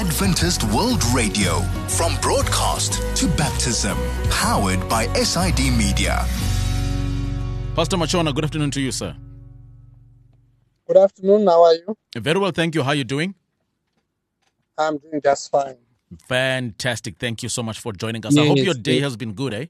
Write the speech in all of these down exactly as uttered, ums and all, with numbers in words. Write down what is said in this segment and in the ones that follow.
Adventist World Radio, from broadcast to baptism, powered by S I D Media. Pastor Machona, good afternoon to you, sir. Good afternoon. How are you? Very well, thank you. How are you doing? I'm doing just fine. Fantastic. Thank you so much for joining us. Yes, I hope your day yes. has been good, eh?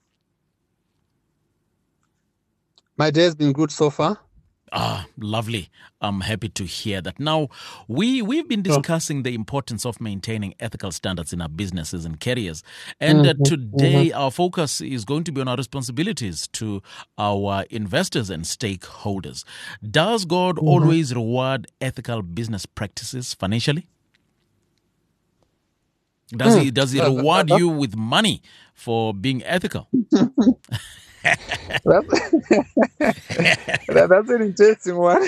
My day has been good so far. Ah, lovely. I'm happy to hear that. Now, we, we've been discussing the importance of maintaining ethical standards in our businesses and careers. And uh, Mhm, today, mhm. our focus is going to be on our responsibilities to our investors and stakeholders. Does God always reward ethical business practices financially? Does he, does he Uh, reward that- you with money for being ethical? That's, that- that's an interesting one.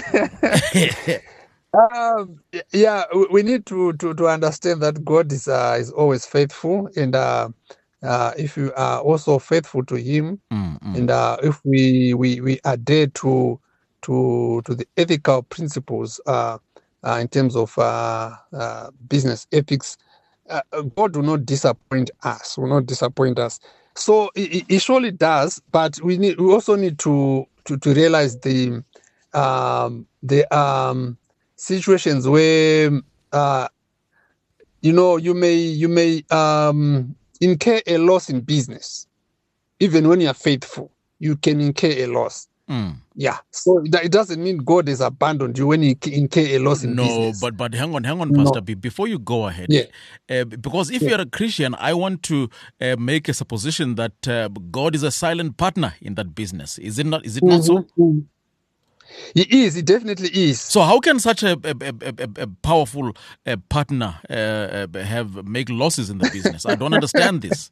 um, yeah, we- we need to, to, to understand that God is uh, is always faithful, and uh, uh, if you are also faithful to Him, Mm, mm. and uh, if we, we, we adhere to to to the ethical principles uh, uh, in terms of uh, uh, business ethics, uh, God will not disappoint us. Will not disappoint us. So it, it surely does, but we need we also need to to, to realize the um, the um, situations where uh, you know you may you may um, incur a loss in business. Even when you are faithful, you can incur a loss. Mm. Yeah, so that it doesn't mean God has abandoned you when you incur a loss in No, business. but but hang on, hang on, No. Pastor B. Before you go ahead, Yeah. uh, because if Yeah. you're a Christian, I want to uh, make a supposition that uh, God is a silent partner in that business. Is it not? Is it not so? Mhm. It is. It definitely is. So how can such a a, a, a, a powerful uh, partner uh, uh, have make losses in the business? I don't understand this.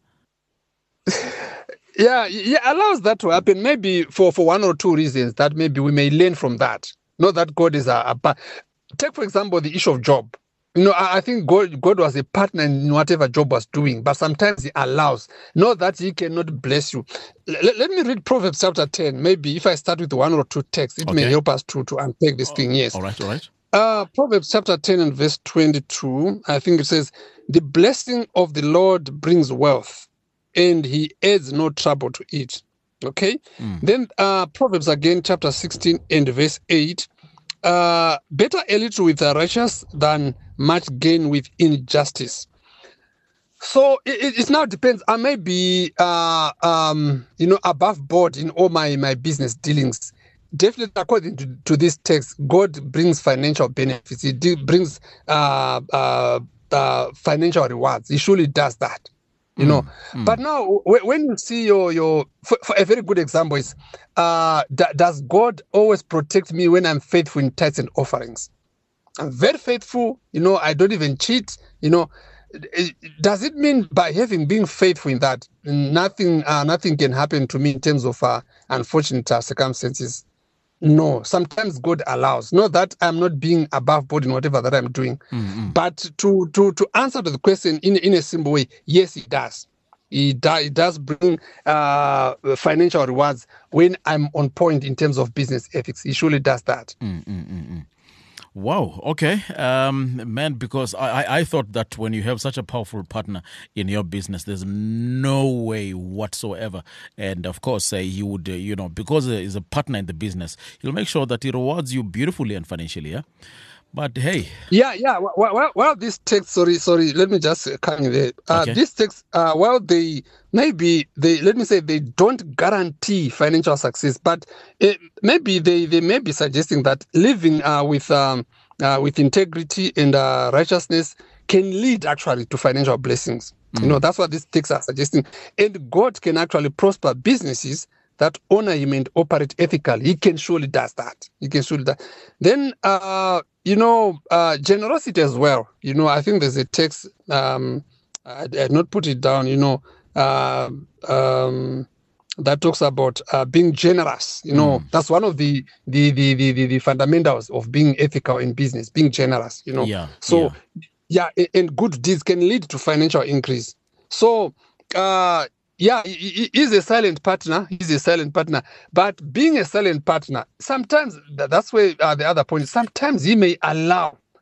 Yeah, yeah, allows that to happen. Maybe for, for one or two reasons that maybe we may learn from that. Not that God is a, a pa- take for example the issue of Job. You know, I, I think God God was a partner in whatever Job was doing, but sometimes He allows. Not that He cannot bless you. L- let- let me read Proverbs chapter ten. Maybe if I start with one or two texts, it may Okay. help us to to unpack this thing. Yes. All right, all right. Uh, Proverbs chapter ten and verse twenty-two, I think it says, "The blessing of the Lord brings wealth, and He adds no trouble to it." Okay? Mm. Then uh, Proverbs again, chapter sixteen and verse eight, uh, "Better a little with the righteous than much gain with injustice." So it, it it now depends. I may be, uh, um, you know, above board in all my, my business dealings. Definitely, according to, to this text, God brings financial benefits. He de- brings uh, uh, uh, financial rewards. He surely does that, you know. But now, w- when you see your your, for, for a very good example is, uh, d- does God always protect me when I'm faithful in tithes and offerings? I'm very faithful, you know, I don't even cheat, you know. It- Does it mean by having being faithful in that, nothing uh, nothing can happen to me in terms of uh, unfortunate uh, circumstances? No, sometimes God allows. Not that I'm not being above board in whatever that I'm doing, but to to to answer to the question in in a simple way, yes, it does. It, do, it does bring uh, financial rewards when I'm on point in terms of business ethics. It surely does that. Wow. Okay, um, man. Because I, I, I thought that when you have such a powerful partner in your business, there's no way whatsoever. And of course, uh, he would, uh, you know, because he's a partner in the business, he'll make sure that he rewards you beautifully and financially. Yeah. But hey, Yeah, yeah. Well, well, well this text, sorry, sorry, let me just uh, come in there. Uh, Okay. This text, uh, well, they maybe they let me say they don't guarantee financial success, but uh, maybe they, they may be suggesting that living uh, with um, uh, with integrity and uh, righteousness can lead actually to financial blessings. You know, that's what these texts are suggesting, and God can actually prosper businesses that honor Him and operate ethically. He can surely does that. He can surely that. Then, uh, you know, uh, generosity as well. You know, I think there's a text. Um, I, I had not put it down. You know, uh, um, that talks about uh, being generous. You know, that's one of the the, the the the the fundamentals of being ethical in business. Being generous. You know, Yeah, so yeah. yeah, a- and good deeds can lead to financial increase. So, uh, yeah, he, he- he's a silent partner. He's a silent partner. But being a silent partner, sometimes tha- that's where uh, the other point is. Sometimes he may allow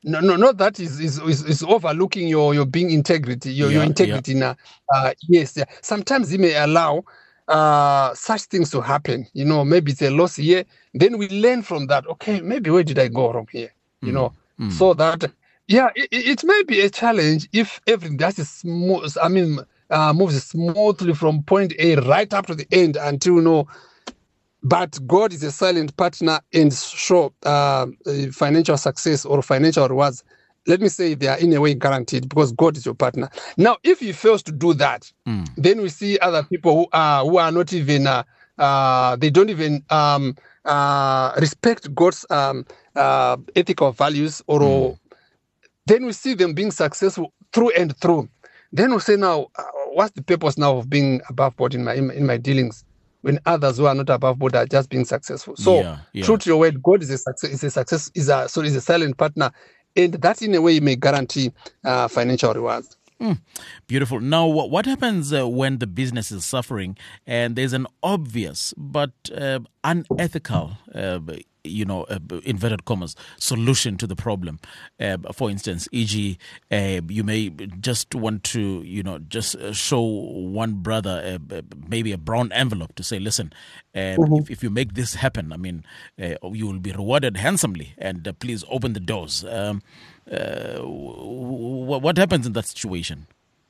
no, no, not that is is, is, is overlooking your, your being integrity, your, Yeah, your integrity. yeah. Now, uh, yes, yeah. Sometimes he may allow uh, such things to happen. You know, maybe it's a loss here. Then we learn from that. Okay, maybe where did I go wrong here? You Mm, know, mm. so that yeah, it, it may be a challenge if everything does smooth. I mean, uh, moves smoothly from point A right up to the end until you know. But God is a silent partner and show uh, financial success or financial rewards. Let me say they are in a way guaranteed because God is your partner. Now, if he fails to do that, Mm. then we see other people who are who are not even uh, uh, they don't even um, uh, respect God's um, uh, ethical values, or Mm. then we see them being successful through and through. Then we say, now, uh, what's the purpose now of being above board in my in my, in my dealings? When others who are not above board are just being successful. So, Yeah, yeah. true to your word, God is a success. Is a success. Is a sorry, is a silent partner, and that in a way may guarantee uh, financial rewards. Mm, beautiful. Now, what, what happens uh, when the business is suffering and there's an obvious but uh, unethical, uh, you know, uh, inverted commas, solution to the problem? Uh, for instance, for example, uh, you may just want to, you know, just uh, show one brother uh, maybe a brown envelope to say, listen, uh, mm-hmm. if, if you make this happen, I mean, uh, you will be rewarded handsomely, and uh, please open the doors. Um, Uh, what happens in that situation?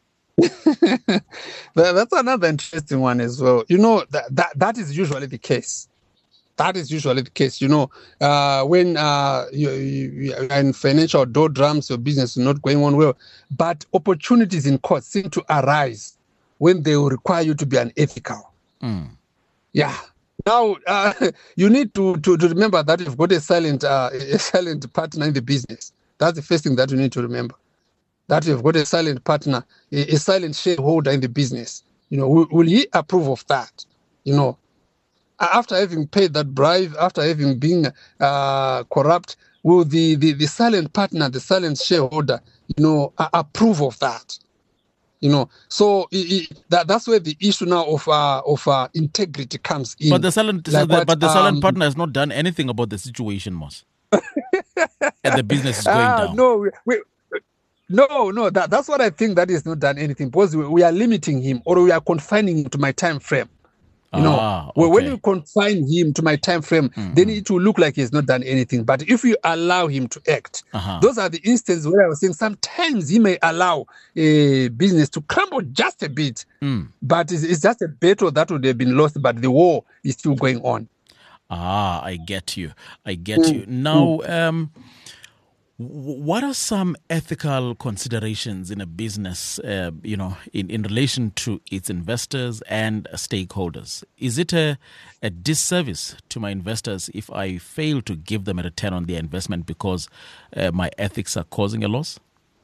That's another interesting one as well. You know, that, that that is usually the case. That is usually the case. You know, uh, when uh, you, you, in financial doldrums, your business is not going on well, but opportunities in court seem to arise when they will require you to be unethical. Mm. Yeah. Now, uh, you need to, to, to remember that you've got a silent uh, a silent partner in the business. That's the first thing that you need to remember. That you've got a silent partner, a, a silent shareholder in the business. You know, will, will he approve of that? You know, after having paid that bribe, after having been uh, corrupt, will the, the, the silent partner, the silent shareholder, you know, uh, approve of that? You know, so it, it, that that's where the issue now of uh, of uh, integrity comes in. But the silent, like so the, what, but the silent um, partner has not done anything about the situation, Moss. And the business is going ah, down. No, we, we, no, no. That, that's what I think. That is not done anything because we, we are limiting him, or we are confining him to my time frame. You know, ah, well, okay. when you confine him to my time frame, mm-hmm. then it will look like he's not done anything. But if you allow him to act, uh-huh. those are the instances where I was saying sometimes he may allow a business to crumble just a bit, mm. but it's, it's just a battle that would have been lost, but the war is still going on. Ah, I get you. I get mm. you. Now, um, what are some ethical considerations in a business, uh, you know, in, in relation to its investors and stakeholders? Is it a, a disservice to my investors if I fail to give them a return on their investment because uh, my ethics are causing a loss?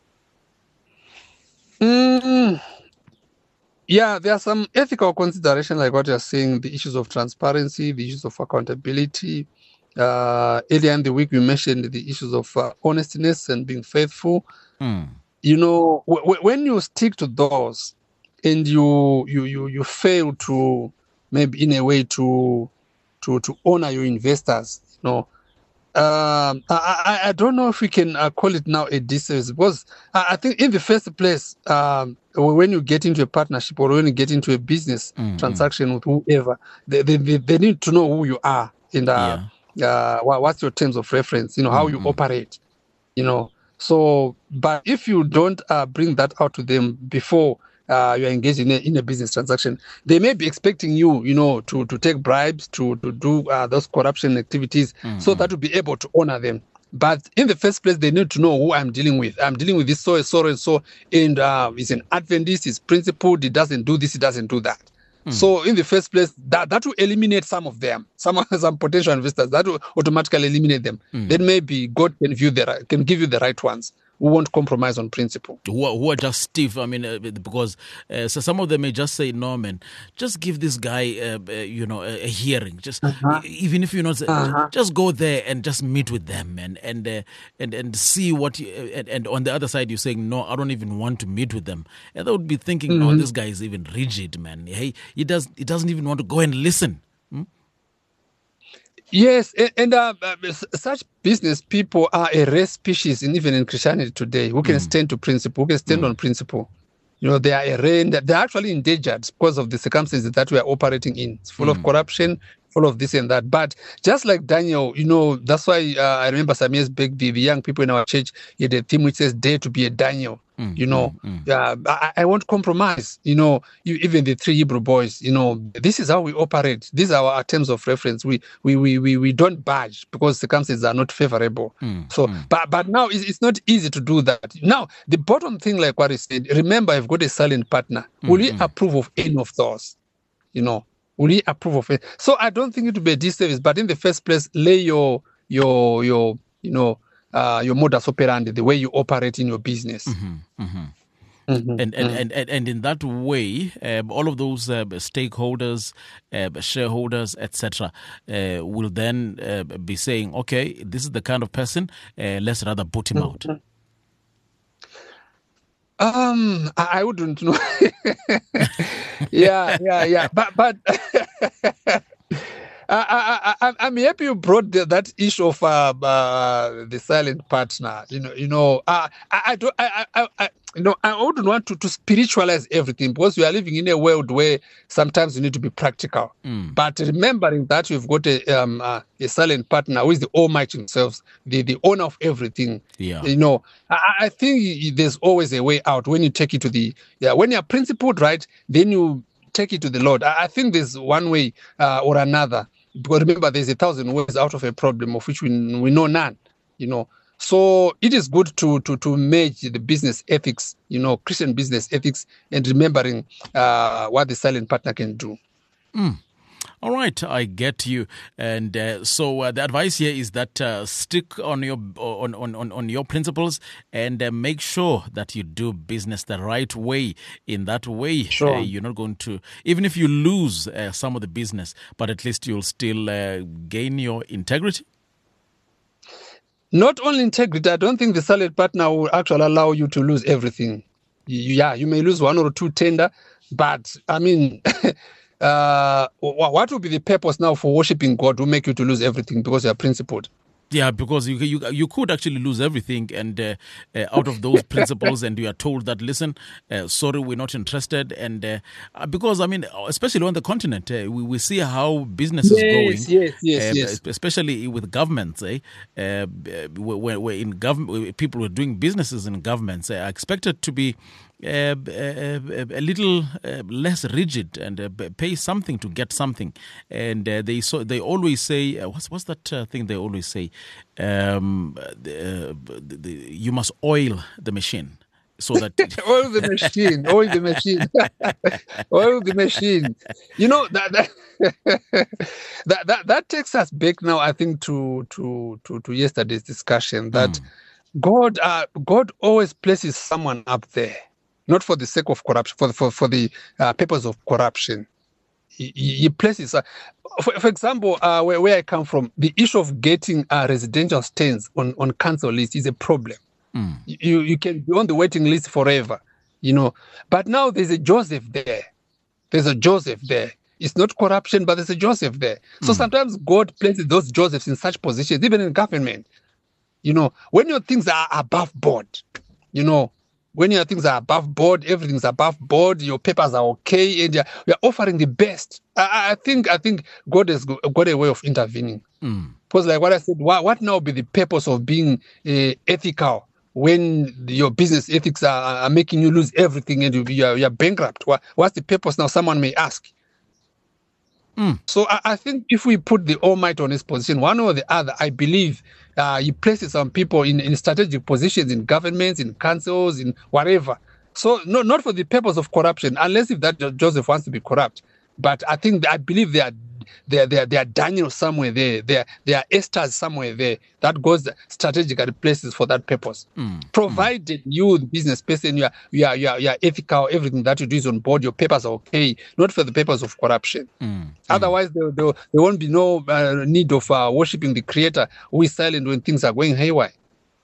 Mm. Yeah, there are some ethical considerations like what you're saying, the issues of transparency, the issues of accountability. Uh, earlier in the week, we mentioned the issues of uh, honestiness and being faithful. Mm. You know, w- w- when you stick to those and you you you you fail to maybe in a way to to to honor your investors, you know, um, I, I I don't know if we can uh, call it now a disservice because I, I think in the first place, um, when you get into a partnership or when you get into a business mm-hmm. transaction with whoever, they, they they they need to know who you are and uh, yeah. Uh, what's your terms of reference, you know, how mm-hmm. you operate, you know. So, but if you don't uh, bring that out to them before uh, you're engaged in a, in a business transaction, they may be expecting you, you know, to, to take bribes, to, to do uh, those corruption activities, mm-hmm. so that to be able to honor them. But in the first place, they need to know who I'm dealing with. I'm dealing with this so and so and so, and uh, he's an Adventist, he's principled, he doesn't do this, he doesn't do that. Mm. So in the first place, that, that will eliminate some of them, some some potential investors. That will automatically eliminate them. Mm. Then maybe God can view the can give you the right ones who won't compromise on principle. Who are, who are just stiff. I mean, uh, because uh, so some of them may just say, "No, man, just give this guy, uh, uh, you know, a, a hearing. Just uh-huh. even if you know, uh-huh. just go there and just meet with them and and uh, and and see what. You, and, and on the other side, you're saying, "No, I don't even want to meet with them." And they would be thinking, mm-hmm. "No, this guy is even rigid, man. Hey, he does he doesn't even want to go and listen." Hmm? Yes, and, and uh, uh, such business people are a rare species, in, even in Christianity today, who can mm. stand to principle, who can stand mm. on principle. You know, they are a rare, they're actually endangered because of the circumstances that we are operating in. It's full mm. of corruption, full of this and that. But just like Daniel, you know, that's why uh, I remember some years back, the, the young people in our church, he had a theme which says, dare to be a Daniel. Mm, you know, mm, mm. Uh, I, I won't compromise. You know, you, even the three Hebrew boys, you know, this is how we operate. These are our terms of reference. We we we we, we don't budge because circumstances are not favorable. Mm, so, mm. but but now it's, it's not easy to do that. Now, the bottom thing, like what I said, remember, I've got a silent partner. Will mm, he mm. approve of any of those? You know, will he approve of it? So I don't think it will be a disservice. But in the first place, lay your your your you know. Uh, your modus operandi, the way you operate in your business. Mm-hmm, mm-hmm. Mm-hmm, and, and, mm-hmm. and, and and in that way, um, all of those uh, stakeholders, uh, shareholders, et cetera, uh, will then uh, be saying, okay, this is the kind of person, uh, let's rather put him mm-hmm. out. Um, I, I wouldn't know. yeah, yeah, yeah. But, but I, I, I, I'm happy you brought the, that issue of uh, uh, the silent partner. You know, you know, uh, I, I don't, I, I, I, you know, I wouldn't want to, to spiritualize everything because we are living in a world where sometimes you need to be practical. Mm. But remembering that you've got a, um, uh, a silent partner who is the Almighty Himself, the, the owner of everything. Yeah. You know, I, I think there's always a way out when you take it to the, yeah, when you're principled, right, then you take it to the Lord. I, I think there's one way uh, or another. Because remember, there's a thousand ways out of a problem of which we we know none, you know. So it is good to to to merge the business ethics, you know, Christian business ethics, and remembering uh, what the silent partner can do. Mm. All right, I get you. And uh, so uh, the advice here is that uh, stick on your on, on, on your principles and uh, make sure that you do business the right way. In that way, sure. uh, you're not going to, even if you lose uh, some of the business, but at least you'll still uh, gain your integrity. Not only integrity, I don't think the silent partner will actually allow you to lose everything. Yeah, you may lose one or two tender, but I mean... Uh, what would be the purpose now for worshiping God to make you to lose everything because you are principled? Yeah, because you you you could actually lose everything, and uh, uh, out of those principles, and you are told that, listen, uh, sorry, we're not interested, and uh, because I mean, especially on the continent, uh, we we see how business is yes, going. Yes, yes, uh, yes. Especially with governments, eh? Uh, where, where in government, people who are doing businesses in governments uh, are expected to be. Uh, a, a little uh, less rigid and uh, pay something to get something, and uh, they so they always say uh, what's what's that uh, thing they always say? Um, the, uh, the, the, you must oil the machine. So that oil the machine, oil the machine, oil the machine. You know that that, that that that takes us back now. I think to to to, to yesterday's discussion that mm. God uh, God always places someone up there. Not for the sake of corruption, for the, for, for the uh, purpose of corruption. He, he places, uh, for, for example, uh, where, where I come from, the issue of getting uh, residential stands on, on council list is a problem. Mm. You you can be on the waiting list forever, you know. But now there's a Joseph there. There's a Joseph there. It's not corruption, but there's a Joseph there. So mm. sometimes God places those Josephs in such positions, even in government. You know, when your things are above board, you know, when your things are above board, everything's above board, your papers are okay, and you're, you're offering the best. I, I think I think God has got a way of intervening. Mm. Because like what I said, what, what now be the purpose of being uh, ethical when your business ethics are, are making you lose everything and you, you're, you're bankrupt? What, what's the purpose now? Someone may ask. Mm. So I, I think if we put the Almighty on his position, one or the other, I believe uh, he places some people in, in strategic positions in governments, in councils, in whatever. So no, not for the purpose of corruption, unless if that Joseph wants to be corrupt. But I think I believe they are there, there, there are Daniel somewhere there, there, there are Esther's somewhere there that goes strategically places for that purpose. Mm. Provided mm. you, the business person, you are, you are, you are, you are ethical, everything that you do is on board, your papers are okay, not for the purpose of corruption. Mm. Otherwise, there, there, there won't be no uh, need of uh, worshipping the Creator who is silent when things are going haywire.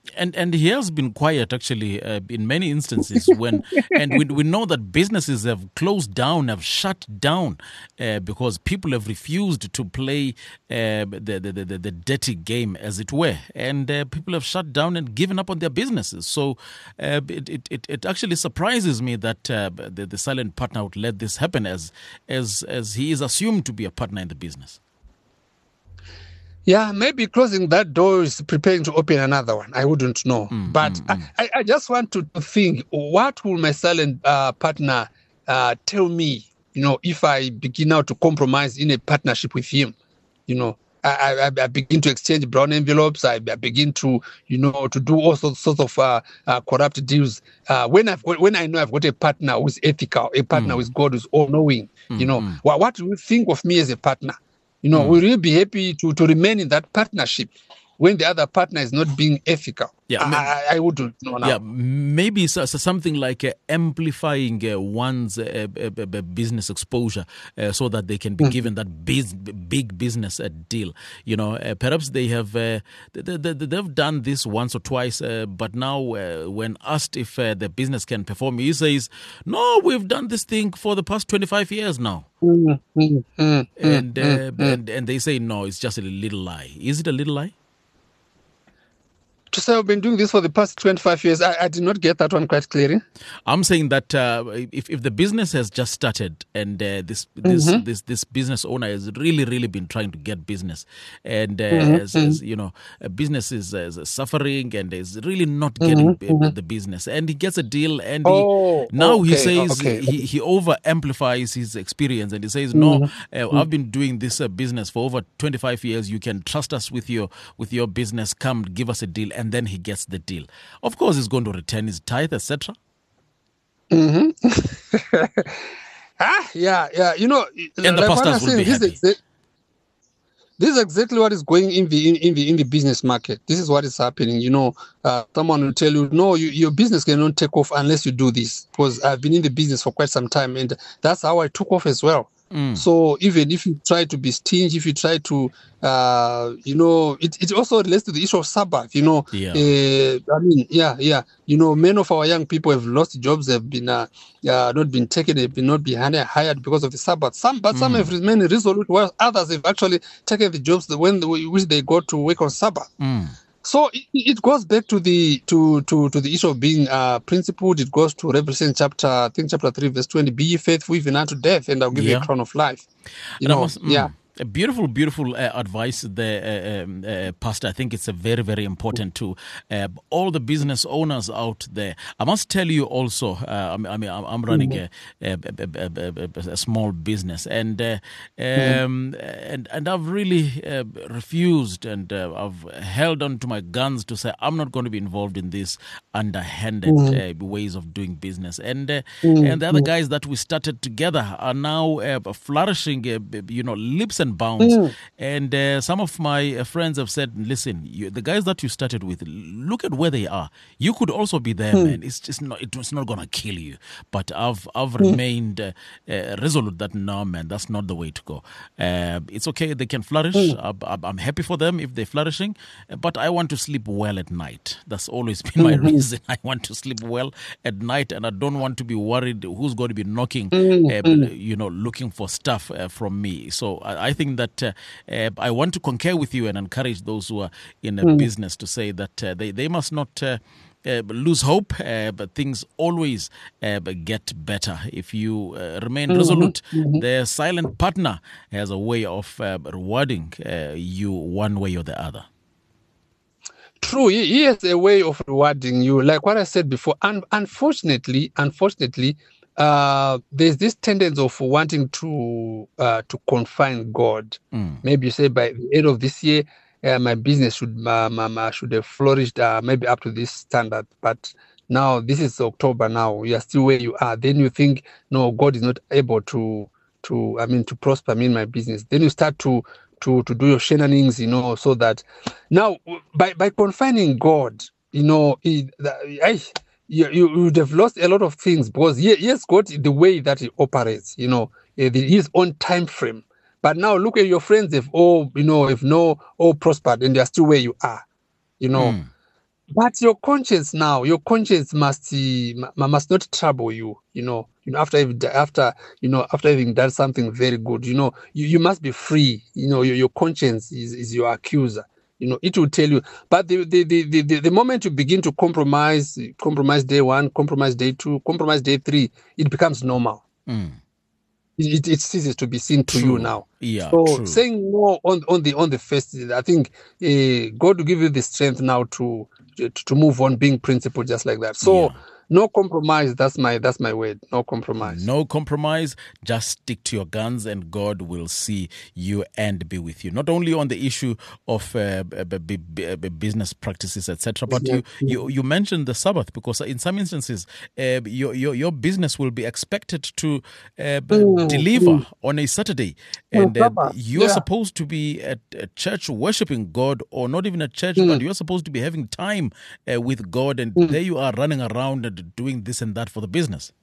And and he has been quiet actually uh, in many instances when and we we know that businesses have closed down, have shut down uh, because people have refused to play uh, the, the, the the dirty game, as it were, and uh, people have shut down and given up on their businesses. So uh, it, it it it actually surprises me that uh, the, the silent partner would let this happen, as as as he is assumed to be a partner in the business. Yeah, maybe closing that door is preparing to open another one. I wouldn't know. Mm, but mm, mm. I, I just want to think, what will my silent uh, partner uh, tell me, you know, if I begin now to compromise in a partnership with him? You know, I, I, I begin to exchange brown envelopes. I, I begin to, you know, to do all sorts, sorts of uh, uh, corrupt deals. Uh, when, I've, when I know I've got a partner who's ethical, a partner Mm. with God who's all-knowing, Mm, you know, mm. what, what do you think of me as a partner? You know, Mm. will you be happy to, to remain in that partnership when the other partner is not being ethical? Yeah, I, ma- I, I wouldn't know now. Yeah, maybe so, so something like uh, amplifying uh, one's uh, uh, uh, uh, business exposure uh, so that they can be Mhm. given that biz- big business uh, deal. You know, uh, perhaps they have uh, they, they, they've done this once or twice, uh, but now uh, when asked if uh, the business can perform, he says, "No, we've done this thing for the past twenty-five years now." Mm, mm, mm, And, mm, uh, mm. and and they say, "No, it's just a little lie." Is it a little lie? To say I've been doing this for the past twenty-five years, I, I did not get that one quite clearly. I'm saying that uh, if if the business has just started and uh, this this Mhm. this this business owner has really really been trying to get business, and uh, Mhm, as, as you know, a business is, is suffering and is really not Mhm, getting b- mhm. the business, and he gets a deal, and Oh, he, now he okay, says okay. he he over amplifies his experience, and he says, "No, Mhm, uh, I've been doing this uh, business for over twenty-five years. You can trust us with your with your business. Come, give us a deal," and then he gets the deal. Of course, he's going to return his tithe, et cetera. Mhm. ah, yeah, yeah. You know, And the like what I'm pastors will be saying, this is, happy. exa- this is exactly what is going in the in, in the in the business market. This is what is happening. You know, uh, someone will tell you, no, you, your business cannot take off unless you do this. Because I've been in the business for quite some time, and that's how I took off as well. Mm. So even if you try to be stingy, if you try to, uh, you know, it, it also relates to the issue of Sabbath. You know, Yeah. uh, I mean, yeah, yeah. You know, many of our young people have lost jobs, have been uh, uh, not been taken, have been not been hired because of the Sabbath. Some, but some Mm. have remained resolute, while others have actually taken the jobs that when which they go to work on Sabbath. Mm. So it, it goes back to the to to to the issue of being uh, principled. It goes to Revelation chapter, I think chapter three, verse twenty. Be ye faithful even unto death, and I'll give you Yeah. a crown of life. You And I know, must- mm, yeah. a beautiful, beautiful uh, advice there, uh, um, uh, Pastor. I think it's a very, very important to uh, all the business owners out there. I must tell you also, uh, I mean, I mean, I'm I'm running a, a, a, a, a, a small business, and uh, um, and and I've really uh, refused, and uh, I've held on to my guns to say I'm not going to be involved in this underhanded uh, ways of doing business. And uh, and the other guys that we started together are now uh, flourishing, uh, you know, leaps and bounds. And uh, some of my uh, friends have said, listen, you, the guys that you started with, look at where they are. You could also be there, man. It's just not, it's not going to kill you. But I've I've remained uh, uh, resolute that, no, man, that's not the way to go. Uh, it's okay. They can flourish. I, I, I'm happy for them if they're flourishing. uh, But I want to sleep well at night. That's always been my reason. I want to sleep well at night, and I don't want to be worried who's going to be knocking, uh, you know, looking for stuff uh, from me. So I, I think that uh, uh, I want to concur with you and encourage those who are in a business to say that uh, they, they must not uh, uh, lose hope, uh, but things always uh, get better if you uh, remain resolute. The silent partner has a way of uh, rewarding uh, you one way or the other. True, he, he has a way of rewarding you. Like what I said before, and unfortunately, unfortunately, uh, there's this tendency of wanting to uh, to confine God. Mm. Maybe you say by the end of this year, uh, my business should uh, my, my, should have flourished, uh, maybe up to this standard. But now this is October. Now you are still where you are. Then you think, no, God is not able to to I mean to prosper me in my business. Then you start to to to do your shenanigans, you know, so that now by by confining God, you know, he, I, you, you would have lost a lot of things because he, he has got the way that he operates, you know, his own time frame. But now look at your friends, they've all, you know, have no all prospered and they're still where you are, you know. Mm. But your conscience now, your conscience must uh, must not trouble you. You know, you know after you've, after you know after having done something very good, you know, you, you must be free. You know, your, your conscience is, is your accuser. You know, it will tell you. But the the, the, the the moment you begin to compromise, compromise day one, compromise day two, compromise day three, it becomes normal. Mm. It, it ceases to be seen to True. you now. Yeah, so true. saying no on on the on the first, I think uh, God will give you the strength now to, to to move on, being principled just like that. So Yeah. no compromise. That's my that's my word. No compromise. No compromise. Just stick to your guns, and God will see you and be with you. Not only on the issue of uh, b- b- b- business practices, et cetera, but you, you you mentioned the Sabbath, because in some instances, uh, your, your your business will be expected to uh, b- Mm, deliver mm. on a Saturday, Mm, and uh, Sabbath, you're yeah. supposed to be at, at church worshiping God, or not even at church, Mm. but you're supposed to be having time uh, with God, and Mm. there you are running around and doing this and that for the business.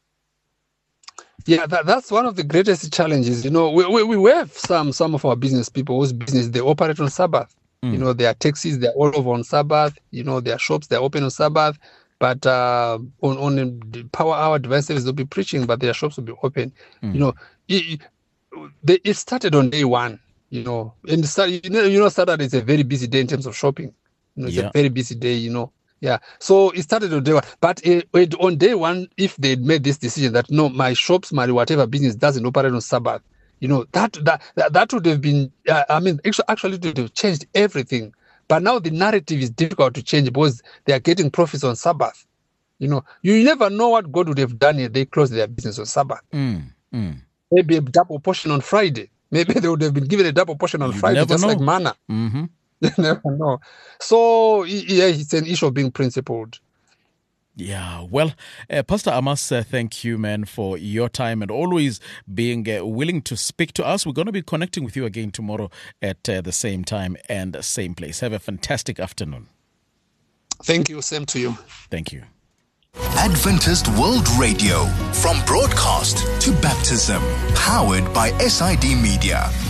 Yeah, that, that's one of the greatest challenges. You know, we, we, we have some some of our business people whose business, they operate on Sabbath. Mm. You know, their taxis, they're all over on Sabbath. You know, their shops, they're open on Sabbath. But uh, on, on the power hour devices, they'll be preaching, but their shops will be open. Mm. You know, it, they, it started on day one. You know, and start, you know, you know, Saturday is a very busy day in terms of shopping. You know, it's Yeah. a very busy day. You know, yeah. So it started on day one. But uh, it- on day one, if they'd made this decision that no, my shops, my whatever business doesn't operate on Sabbath, you know, that that that, that would have been. Uh, I mean, actually, actually, it would have changed everything. But now the narrative is difficult to change because they are getting profits on Sabbath. You know, you never know what God would have done if they closed their business on Sabbath. Mm. Mm. Maybe a double portion on Friday. Maybe they would have been given a double portion on You Friday, never just know. like manna. Mm-hmm. You never know. So y- yeah, it's an issue of being principled. Yeah, well, uh, Pastor Amos, uh, thank you, man, for your time and always being uh, willing to speak to us. We're going to be connecting with you again tomorrow at uh, the same time and same place. Have a fantastic afternoon. Thank you. Same to you. Thank you. Adventist World Radio, from broadcast to baptism, powered by S I D Media.